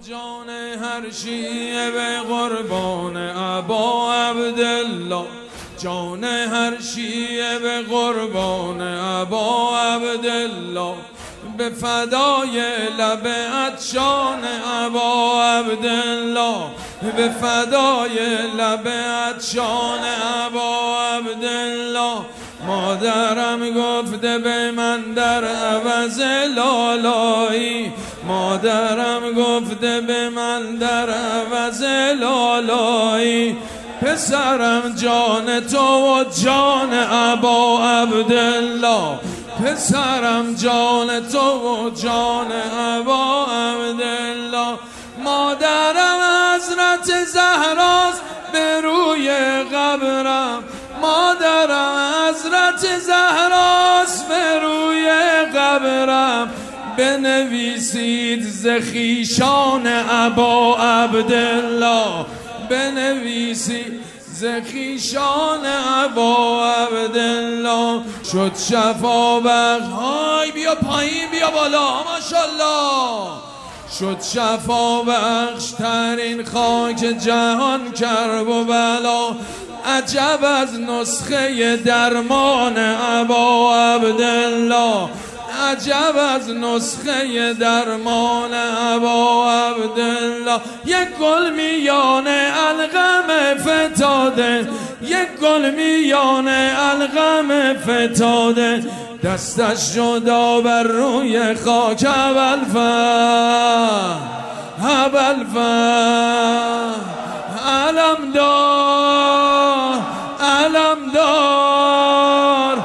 جان هر شیعه به قربان ابا عبدالله، جان هر شیعه به قربان ابا عبدالله، به فدای لب عطشان ابا عبدالله، به فدای لب عطشان ابا عبدالله. مادرم گفته به من در عوض لالایی، مادرم گفته به من در عوض لالایی، پسرم جان تو و جان ابا عبدالله، پسرم جان تو و جان ابا عبدالله. مادرم حضرت زهراست به روی قبرم، مادرم حضرت زهراست به روی قبرم، بنویسید ز خویشان ابا عبدالله، بنویسید ز خویشان ابا عبدالله. شد شفا بخش، های بیا پایین بیا بالا، ماشاءالله. شد شفا بخش ترین خاک جهان کرب و بلا، عجب از نسخه درمان ابا عبدالله، عجب از نسخه درمان ابا عبدالله. یک گل میان القم فتاده، یک گل میان القم فتاده، دستش جدا بر روی خاک ابوالفضل، ابوالفضل علم دار، علم دار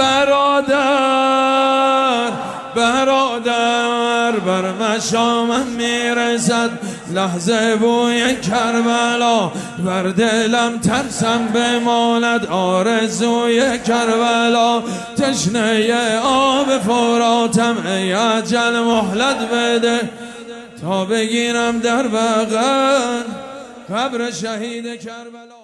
برادر، برادر بر مشامم میرسد لحظه بوی کربلا، بر دلم ترسم بماند آرزوی کربلا. تشنه آب فراتم ای اجل مهلت بده، تا بگیرم در بغل قبر شهید کربلا.